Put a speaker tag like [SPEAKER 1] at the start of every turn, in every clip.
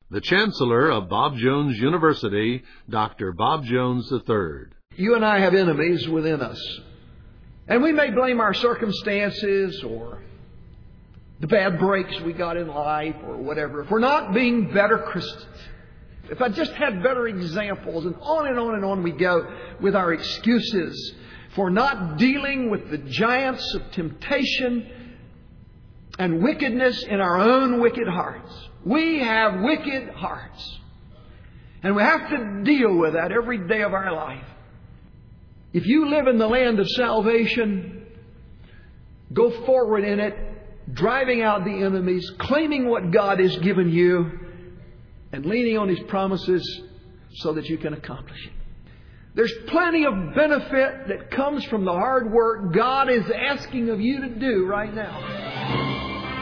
[SPEAKER 1] The Chancellor of Bob Jones University, Dr. Bob Jones III.
[SPEAKER 2] You and I have enemies within us. And we may blame our circumstances or the bad breaks we got in life or whatever for not being better Christians. If I just had better examples, and on and on and on we go with our excuses for not dealing with the giants of temptation and wickedness in our own wicked hearts. We have wicked hearts. And we have to deal with that every day of our life. If you live in the land of salvation, go forward in it, driving out the enemies, claiming what God has given you, and leaning on His promises so that you can accomplish it. There's plenty of benefit that comes from the hard work God is asking of you to do right now.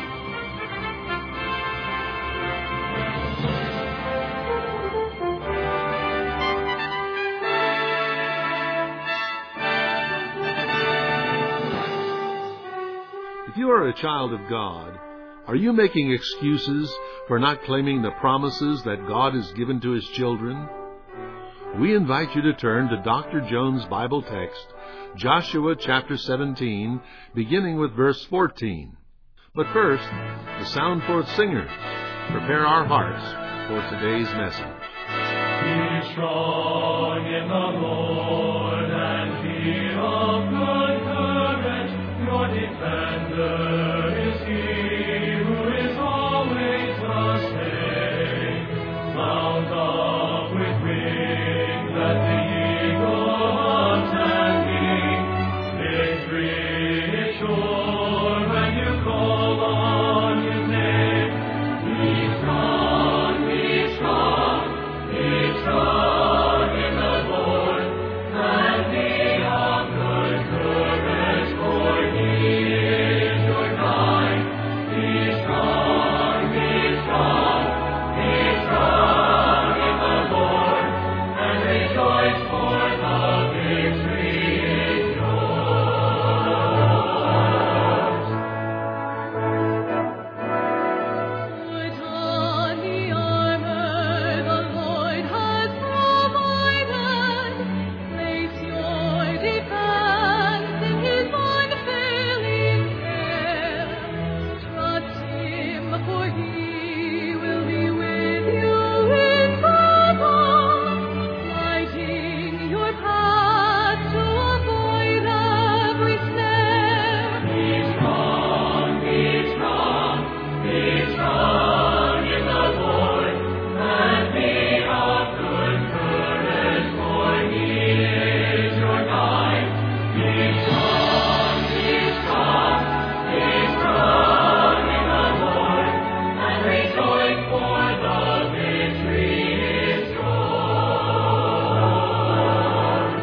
[SPEAKER 1] If you are a child of God, are you making excuses for not claiming the promises that God has given to His children? We invite you to turn to Dr. Jones' Bible text, Joshua chapter 17, beginning with verse 14. But first, the Sound Forth Singers prepare our hearts for today's message.
[SPEAKER 3] Be strong in the Lord and be of good courage. Your defender is He who is always the same. Mount up with wings that the eagle hunts and wings. Victory is sure when you call on His name. Be strong, be strong, be strong in the Lord, and be of good courage, for He is your guide. Be strong, be strong, be strong in the Lord, and rejoice, for the victory is yours.
[SPEAKER 4] Put on the armor the Lord has provided. Place your defense in His unfailing care. Trust Him, for He will be with you in battle, lighting your path to avoid every snare.
[SPEAKER 3] Be strong, be strong, be strong in the Lord, and be of good courage, for He is your guide. Be strong, be strong, be strong in the Lord, and rejoice, for the victory is yours.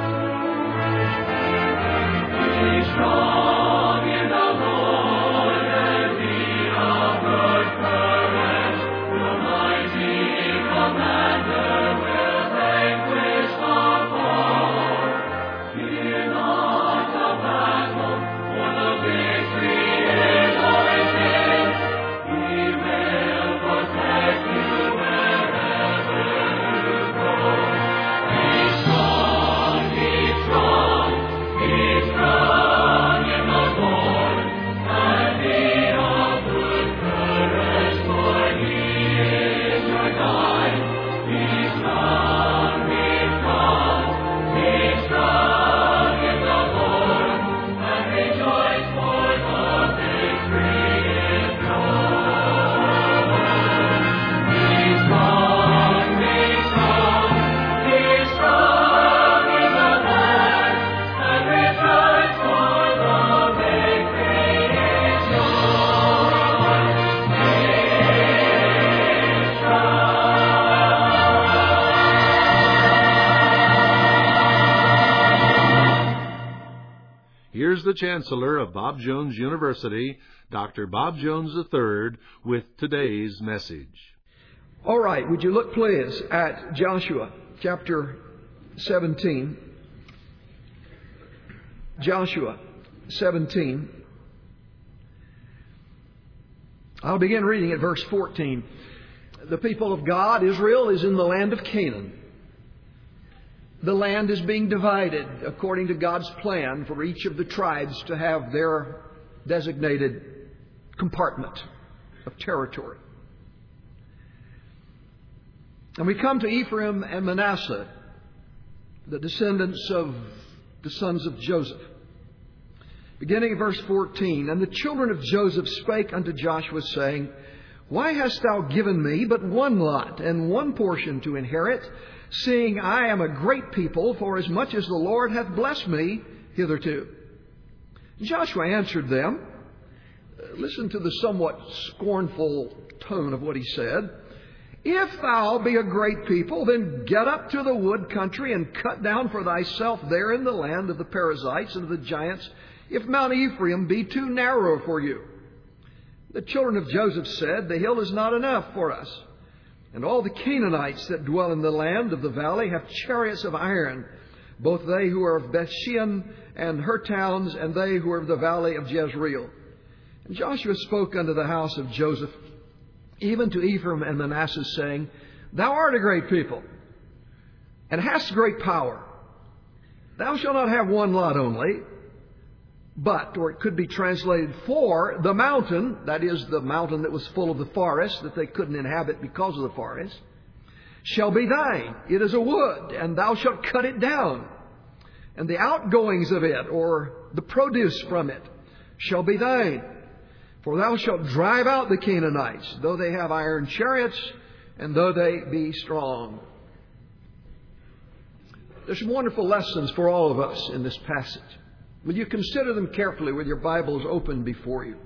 [SPEAKER 3] Be strong in the Lord, and be of good courage. The mighty commander will vanquish the foe. Fear not the battle, for the victory is always His. He will protect you wherever you go. Be strong, be strong, be strong in the Lord, and be of good courage, for He is your guide. Be strong, be strong, be strong in the Lord, and rejoice, for the victory is yours. Be strong, be strong, be strong in the Lord, and rejoice, for the victory is yours. Be
[SPEAKER 1] Here's the Chancellor of Bob Jones University, Dr. Bob Jones III, with today's message.
[SPEAKER 2] All right, would you look please at Joshua chapter 17. Joshua 17. I'll begin reading at verse 14. The people of God, Israel, is in the land of Canaan. The land is being divided according to God's plan for each of the tribes to have their designated compartment of territory. And we come to Ephraim and Manasseh, the descendants of the sons of Joseph. Beginning at verse 14, "And the children of Joseph spake unto Joshua, saying, Why hast thou given me but one lot and one portion to inherit, seeing I am a great people, for as much as the Lord hath blessed me hitherto? Joshua answered them," listen to the somewhat scornful tone of what he said, "If thou be a great people, then get up to the wood country and cut down for thyself there in the land of the Perizzites and of the giants, if Mount Ephraim be too narrow for you." The children of Joseph said, "The hill is not enough for us. And all the Canaanites that dwell in the land of the valley have chariots of iron, both they who are of Bethshean and her towns, and they who are of the valley of Jezreel." And Joshua spoke unto the house of Joseph, even to Ephraim and Manasseh, saying, "Thou art a great people, and hast great power. Thou shalt not have one lot only, but," or it could be translated, "for the mountain," that is, the mountain that was full of the forest, that they couldn't inhabit because of the forest, "shall be thine. It is a wood, and thou shalt cut it down. And the outgoings of it," or the produce from it, "shall be thine. For thou shalt drive out the Canaanites, though they have iron chariots, and though they be strong." There's some wonderful lessons for all of us in this passage. Will you consider them carefully with your Bibles open before you?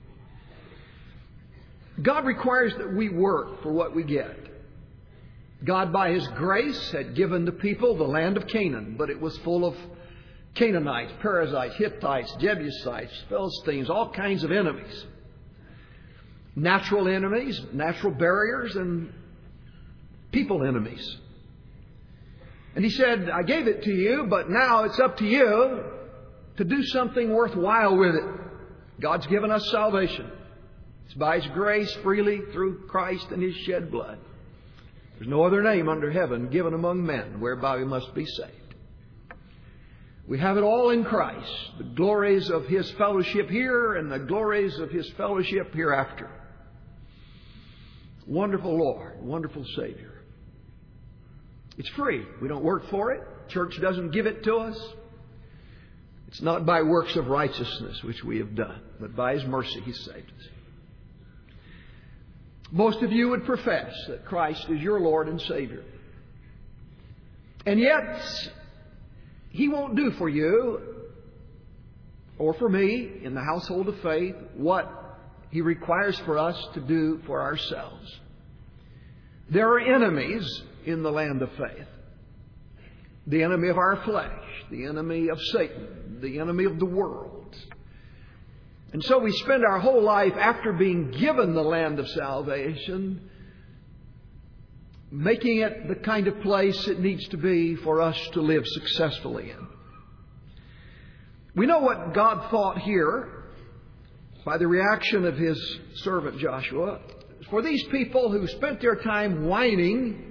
[SPEAKER 2] God requires that we work for what we get. God, by His grace, had given the people the land of Canaan, but it was full of Canaanites, Perizzites, Hittites, Jebusites, Philistines, all kinds of enemies. Natural enemies, natural barriers, and people enemies. And He said, "I gave it to you, but now it's up to you to do something worthwhile with it." God's given us salvation. It's by His grace freely through Christ and His shed blood. There's no other name under heaven given among men whereby we must be saved. We have it all in Christ. The glories of His fellowship here and the glories of His fellowship hereafter. Wonderful Lord, wonderful Savior. It's free. We don't work for it. Church doesn't give it to us. It's not by works of righteousness which we have done, but by His mercy He saved us. Most of you would profess that Christ is your Lord and Savior. And yet, He won't do for you or for me in the household of faith what He requires for us to do for ourselves. There are enemies in the land of faith. The enemy of our flesh, the enemy of Satan, the enemy of the world. And so we spend our whole life, after being given the land of salvation, making it the kind of place it needs to be for us to live successfully in. We know what God thought here by the reaction of His servant Joshua. For these people who spent their time whining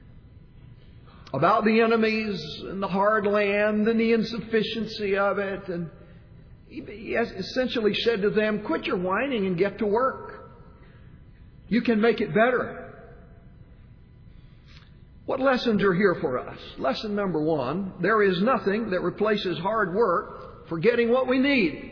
[SPEAKER 2] about the enemies and the hard land and the insufficiency of it, and He has essentially said to them, "Quit your whining and get to work. You can make it better." What lessons are here for us? Lesson number one, there is nothing that replaces hard work for getting what we need.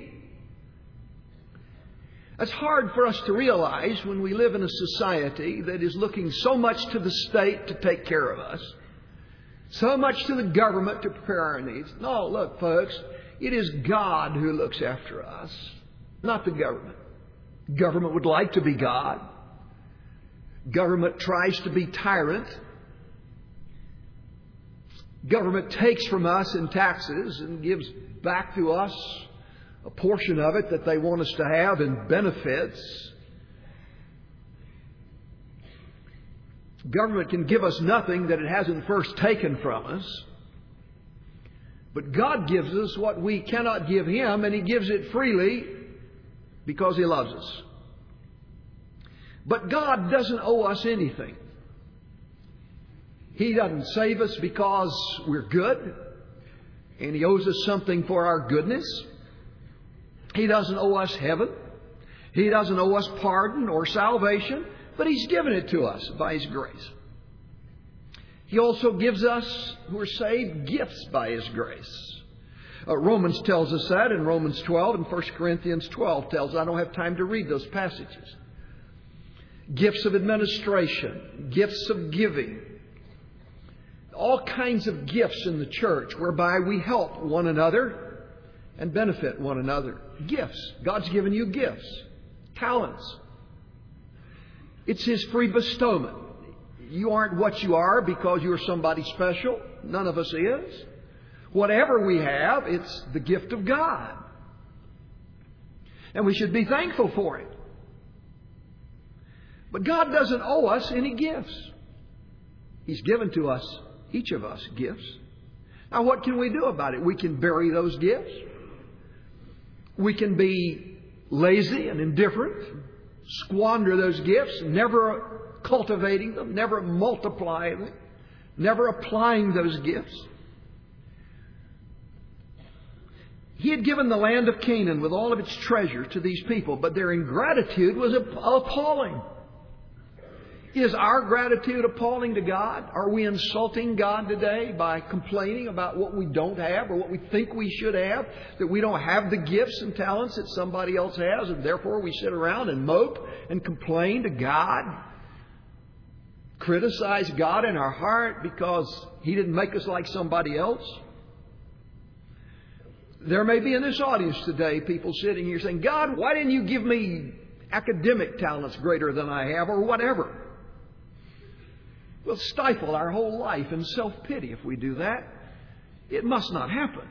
[SPEAKER 2] That's hard for us to realize when we live in a society that is looking so much to the state to take care of us, so much to the government to prepare our needs. No, look, folks, it is God who looks after us, not the government. Government would like to be God. Government tries to be tyrant. Government takes from us in taxes and gives back to us a portion of it that they want us to have in benefits. Government can give us nothing that it hasn't first taken from us. But God gives us what we cannot give Him, and He gives it freely because He loves us. But God doesn't owe us anything. He doesn't save us because we're good, and He owes us something for our goodness. He doesn't owe us heaven. He doesn't owe us pardon or salvation, but He's given it to us by His grace. He also gives us, who are saved, gifts by His grace. Romans tells us that in Romans 12, and 1 Corinthians 12 tells us. I don't have time to read those passages. Gifts of administration, gifts of giving, all kinds of gifts in the church whereby we help one another and benefit one another. Gifts. God's given you gifts, talents. It's His free bestowment. You aren't what you are because you're somebody special. None of us is. Whatever we have, it's the gift of God. And we should be thankful for it. But God doesn't owe us any gifts. He's given to us, each of us, gifts. Now, what can we do about it? We can bury those gifts. We can be lazy and indifferent, squander those gifts, never cultivating them, never multiplying them, never applying those gifts. He had given the land of Canaan with all of its treasure to these people, but their ingratitude was appalling. Is our gratitude appalling to God? Are we insulting God today by complaining about what we don't have or what we think we should have? That we don't have the gifts and talents that somebody else has, and therefore we sit around and mope and complain to God? Criticize God in our heart because He didn't make us like somebody else? There may be in this audience today people sitting here saying, God, why didn't you give me academic talents greater than I have, or whatever? We'll stifle our whole life in self-pity if we do that. It must not happen.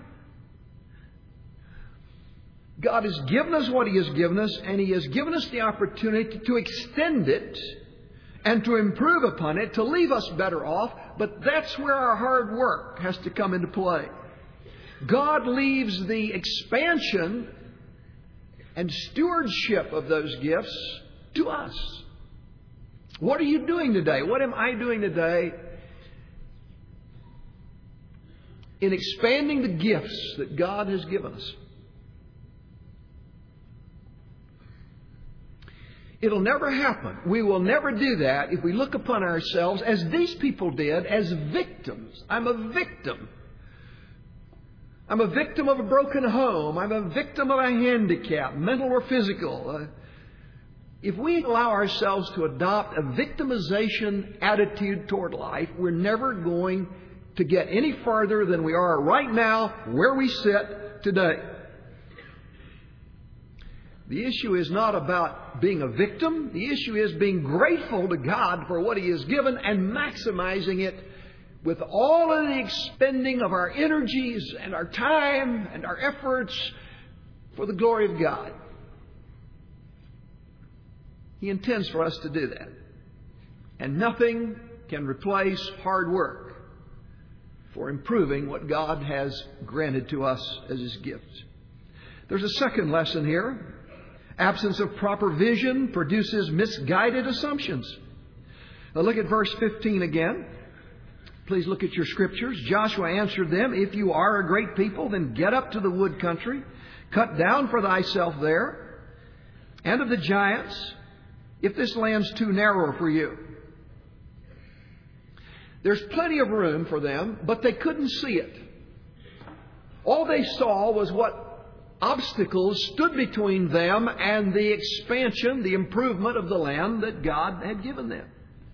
[SPEAKER 2] God has given us what He has given us, and He has given us the opportunity to extend it and to improve upon it, to leave us better off, but that's where our hard work has to come into play. God leaves the expansion and stewardship of those gifts to us. What are you doing today? What am I doing today in expanding the gifts that God has given us? It'll never happen. We will never do that if we look upon ourselves, as these people did, as victims. I'm a victim. I'm a victim of a broken home. I'm a victim of a handicap, mental or physical. If we allow ourselves to adopt a victimization attitude toward life, we're never going to get any farther than we are right now, where we sit today. The issue is not about being a victim. The issue is being grateful to God for what He has given and maximizing it with all of the expending of our energies and our time and our efforts for the glory of God. He intends for us to do that. And nothing can replace hard work for improving what God has granted to us as His gift. There's a second lesson here. Absence of proper vision produces misguided assumptions. Now look at verse 15 again. Please look at your scriptures. Joshua answered them, if you are a great people, then get up to the wood country, cut down for thyself there, and of the giants, if this land's too narrow for you. There's plenty of room for them, but they couldn't see it. All they saw was what obstacles stood between them and the expansion, the improvement of the land that God had given them.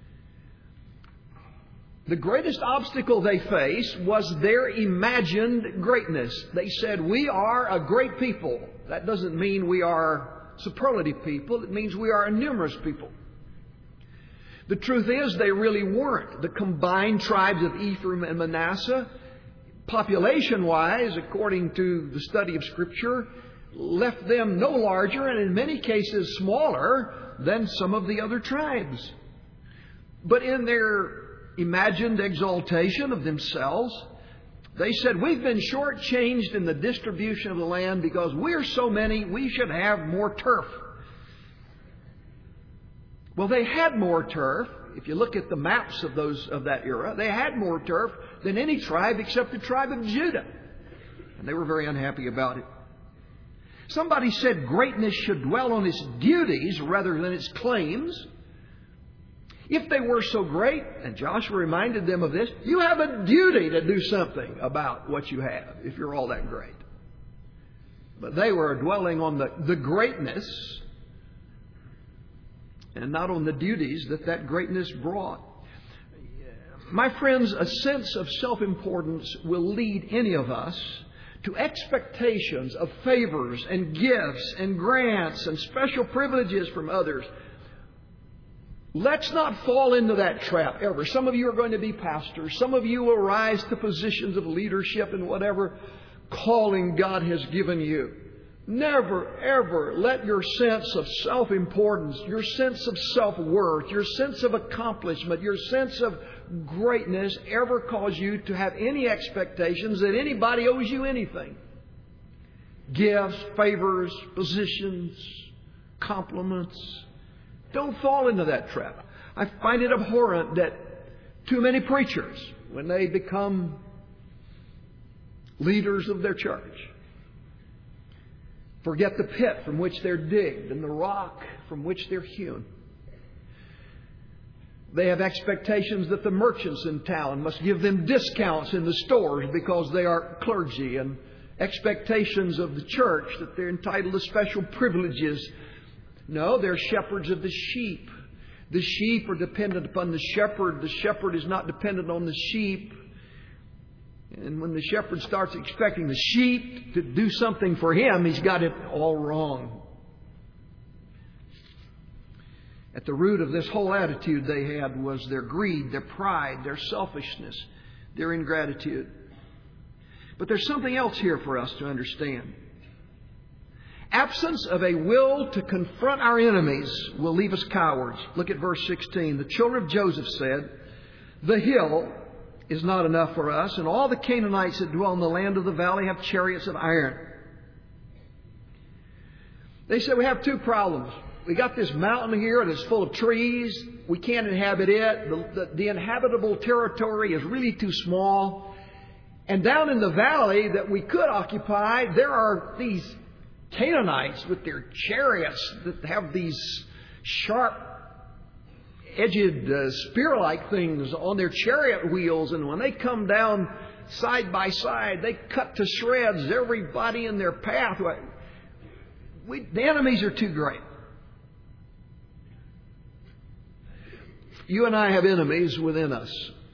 [SPEAKER 2] The greatest obstacle they faced was their imagined greatness. They said, we are a great people. That doesn't mean we are superlative people. It means we are a numerous people. The truth is, they really weren't. The combined tribes of Ephraim and Manasseh, population-wise, according to the study of Scripture, left them no larger and in many cases smaller than some of the other tribes. But in their imagined exaltation of themselves, they said, we've been shortchanged in the distribution of the land because we're so many, we should have more turf. Well, they had more turf. If you look at the maps of that era, they had more turf than any tribe except the tribe of Judah. And they were very unhappy about it. Somebody said greatness should dwell on its duties rather than its claims. If they were so great, and Joshua reminded them of this, you have a duty to do something about what you have if you're all that great. But they were dwelling on the greatness and not on the duties that greatness brought. My friends, a sense of self-importance will lead any of us to expectations of favors and gifts and grants and special privileges from others. Let's not fall into that trap ever. Some of you are going to be pastors. Some of you will rise to positions of leadership in whatever calling God has given you. Never, ever let your sense of self-importance, your sense of self-worth, your sense of accomplishment, your sense of greatness ever cause you to have any expectations that anybody owes you anything. Gifts, favors, positions, compliments. Don't fall into that trap. I find it abhorrent that too many preachers, when they become leaders of their church, forget the pit from which they're digged and the rock from which they're hewn. They have expectations that the merchants in town must give them discounts in the stores because they are clergy, and expectations of the church that they're entitled to special privileges. No, they're shepherds of the sheep. The sheep are dependent upon the shepherd. The shepherd is not dependent on the sheep. And when the shepherd starts expecting the sheep to do something for him, he's got it all wrong. At the root of this whole attitude they had was their greed, their pride, their selfishness, their ingratitude. But there's something else here for us to understand. Absence of a will to confront our enemies will leave us cowards. Look at verse 16. The children of Joseph said, "The hill is not enough for us, and all the Canaanites that dwell in the land of the valley have chariots of iron." They said, we have two problems. We got this mountain here that's full of trees. We can't inhabit it. The inhabitable territory is really too small. And down in the valley that we could occupy, there are these Canaanites with their chariots that have these sharp-edged spear-like things on their chariot wheels. And when they come down side by side, they cut to shreds everybody in their path. The enemies are too great. You and I have enemies within us.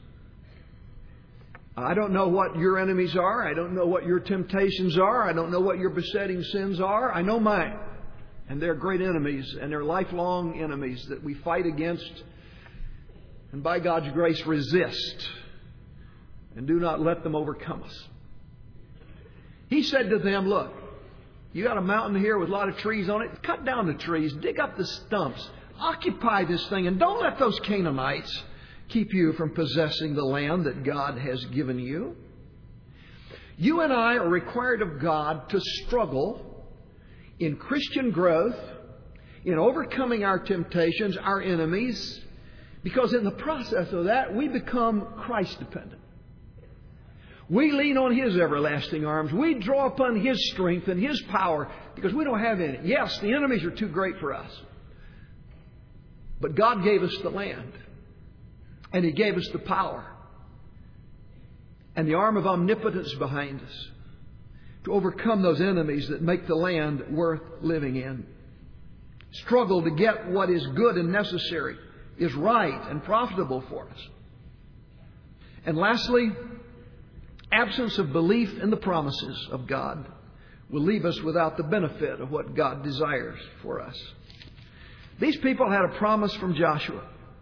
[SPEAKER 2] I don't know what your enemies are. I don't know what your temptations are. I don't know what your besetting sins are. I know mine. And they're great enemies, and they're lifelong enemies that we fight against and by God's grace resist, and do not let them overcome us. He said to them, look, you got a mountain here with a lot of trees on it. Cut down the trees. Dig up the stumps. Occupy this thing, and don't let those Canaanites keep you from possessing the land that God has given you. You and I are required of God to struggle in Christian growth, in overcoming our temptations, our enemies, because in the process of that, we become Christ-dependent. We lean on His everlasting arms. We draw upon His strength and His power because we don't have any. Yes, the enemies are too great for us. But God gave us the land. And He gave us the power and the arm of omnipotence behind us to overcome those enemies that make the land worth living in. Struggle to get what is good and necessary, is right and profitable for us. And lastly, absence of belief in the promises of God will leave us without the benefit of what God desires for us. These people had a promise from Joshua.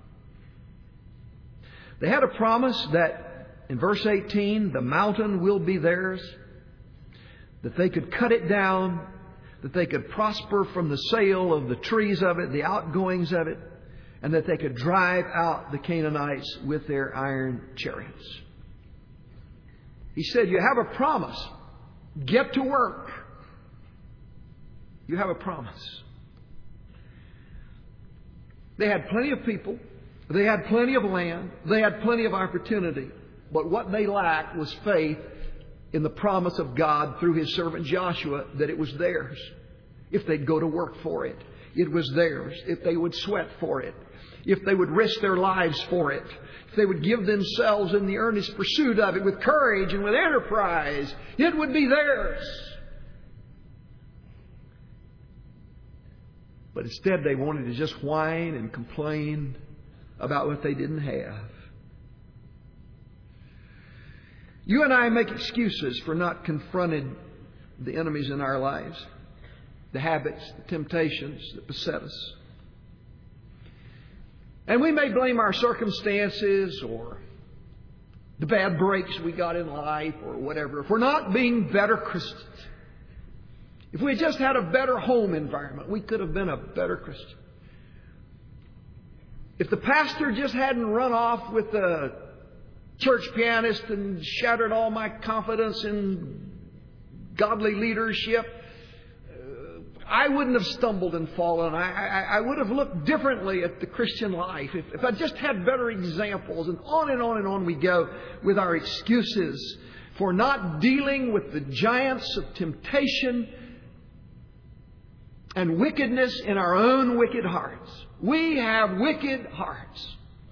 [SPEAKER 2] They had a promise that, in verse 18, the mountain will be theirs, that they could cut it down, that they could prosper from the sale of the trees of it, the outgoings of it, and that they could drive out the Canaanites with their iron chariots. He said, you have a promise. Get to work. You have a promise. They had plenty of people. They had plenty of land. They had plenty of opportunity. But what they lacked was faith in the promise of God through His servant Joshua that it was theirs. If they'd go to work for it, it was theirs. If they would sweat for it, if they would risk their lives for it, if they would give themselves in the earnest pursuit of it with courage and with enterprise, it would be theirs. But instead they wanted to just whine and complain about what they didn't have. You and I make excuses for not confronting the enemies in our lives, the habits, the temptations that beset us. And we may blame our circumstances or the bad breaks we got in life or whatever for not being better Christians. If we had just had a better home environment, we could have been a better Christian. If the pastor just hadn't run off with the church pianist and shattered all my confidence in godly leadership, I wouldn't have stumbled and fallen. I would have looked differently at the Christian life if I just had better examples. And on and on and on we go with our excuses for not dealing with the giants of temptation and wickedness in our own wicked hearts. We have wicked hearts.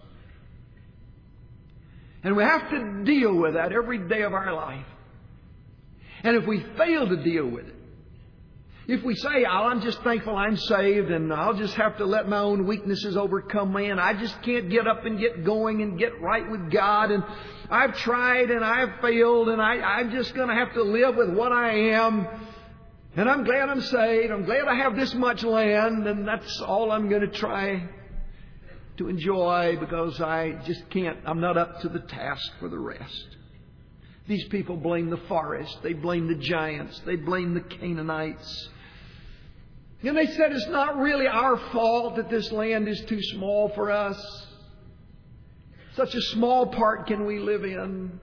[SPEAKER 2] And we have to deal with that every day of our life. And if we fail to deal with it, if we say, "Oh, I'm just thankful I'm saved and I'll just have to let my own weaknesses overcome me and I just can't get up and get going and get right with God and I've tried and I've failed and I'm just going to have to live with what I am and I'm glad I'm saved, I'm glad I have this much land and that's all I'm going to try to enjoy because I just can't, I'm not up to the task for the rest." These people blame the forest. They blame the giants. They blame the Canaanites. And they said it's not really our fault that this land is too small for us. Such a small part can we live in.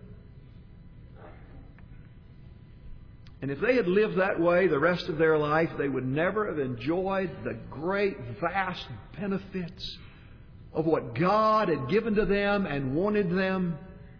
[SPEAKER 2] And if they had lived that way the rest of their life, they would never have enjoyed the great, vast benefits of what God had given to them and wanted them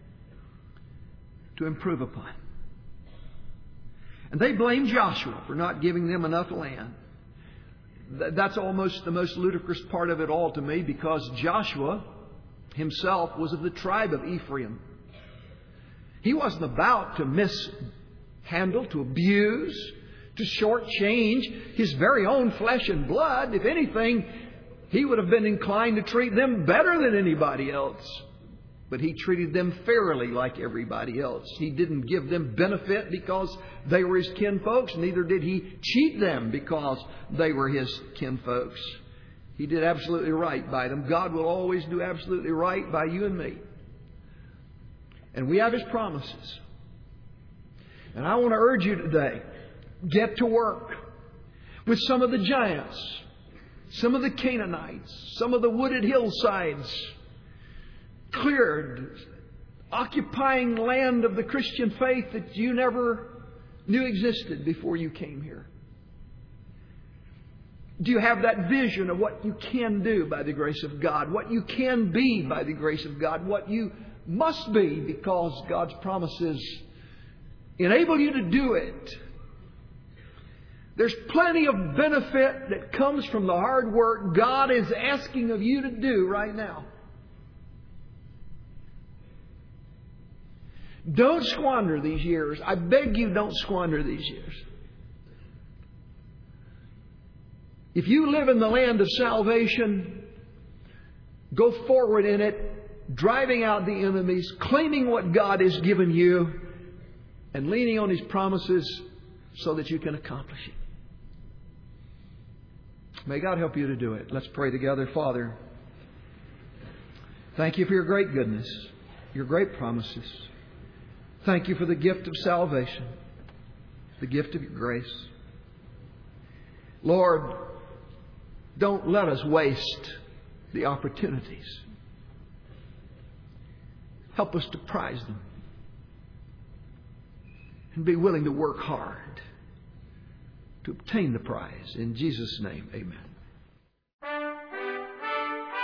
[SPEAKER 2] to improve upon. And they blame Joshua for not giving them enough land. That's almost the most ludicrous part of it all to me, because Joshua himself was of the tribe of Ephraim. He wasn't about to mishandle, to abuse, to shortchange his very own flesh and blood. If anything, he would have been inclined to treat them better than anybody else. But he treated them fairly like everybody else. He didn't give them benefit because they were his kinfolks. Neither did he cheat them because they were his kinfolks. He did absolutely right by them. God will always do absolutely right by you and me. And we have His promises. And I want to urge you today, get to work with some of the giants, some of the Canaanites, some of the wooded hillsides, cleared, occupying land of the Christian faith that you never knew existed before you came here. Do you have that vision of what you can do by the grace of God, what you can be by the grace of God, what you must be because God's promises enable you to do it? There's plenty of benefit that comes from the hard work God is asking of you to do right now. Don't squander these years. I beg you, don't squander these years. If you live in the land of salvation, go forward in it, driving out the enemies, claiming what God has given you, and leaning on His promises so that you can accomplish it. May God help you to do it. Let's pray together. Father, thank you for your great goodness, your great promises. Thank you for the gift of salvation, the gift of your grace. Lord, don't let us waste the opportunities. Help us to prize them and be willing to work hard to obtain the prize. In Jesus' name, amen.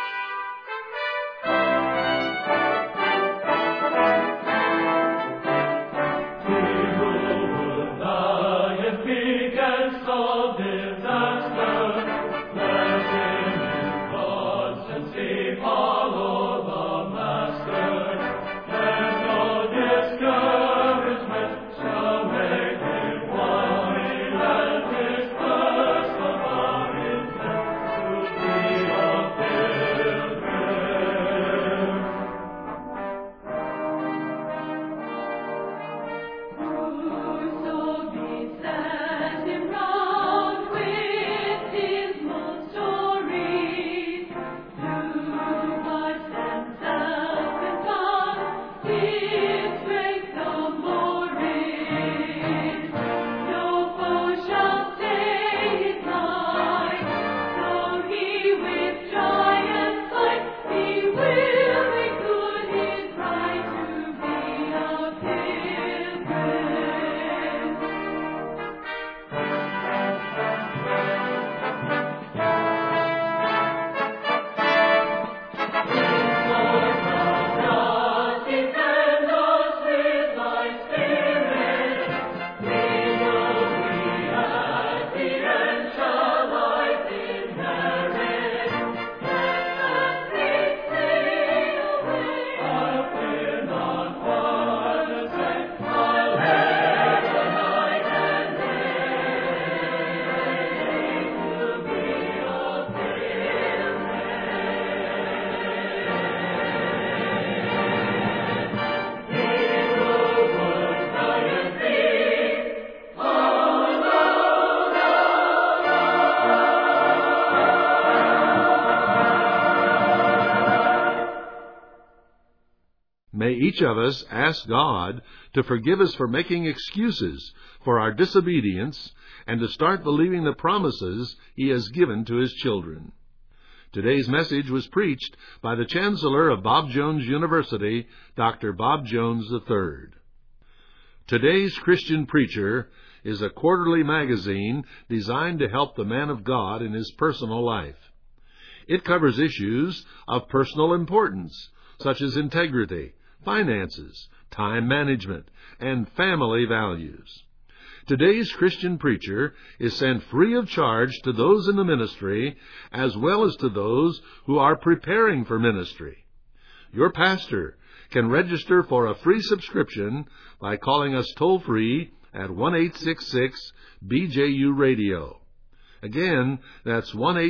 [SPEAKER 1] May each of us ask God to forgive us for making excuses for our disobedience and to start believing the promises He has given to His children. Today's message was preached by the Chancellor of Bob Jones University, Dr. Bob Jones III. Today's Christian Preacher is a quarterly magazine designed to help the man of God in his personal life. It covers issues of personal importance, such as integrity, finances, time management, and family values. Today's Christian Preacher is sent free of charge to those in the ministry as well as to those who are preparing for ministry. Your pastor can register for a free subscription by calling us toll-free at 1-866-BJU-RADIO. Again, that's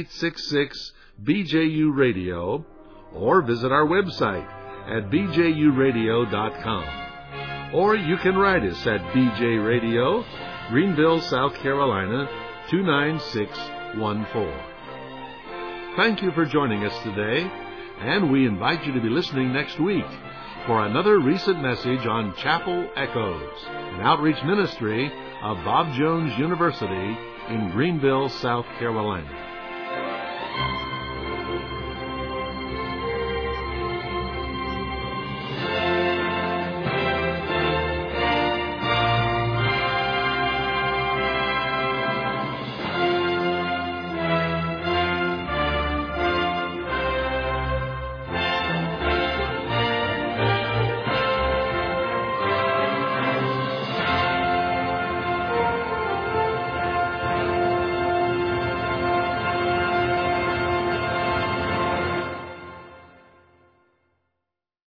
[SPEAKER 1] 1-866-BJU-RADIO, or visit our website at bjuradio.com. Or you can write us at BJ Radio, Greenville, South Carolina, 29614. Thank you for joining us today, and we invite you to be listening next week for another recent message on Chapel Echoes, an outreach ministry of Bob Jones University in Greenville, South Carolina.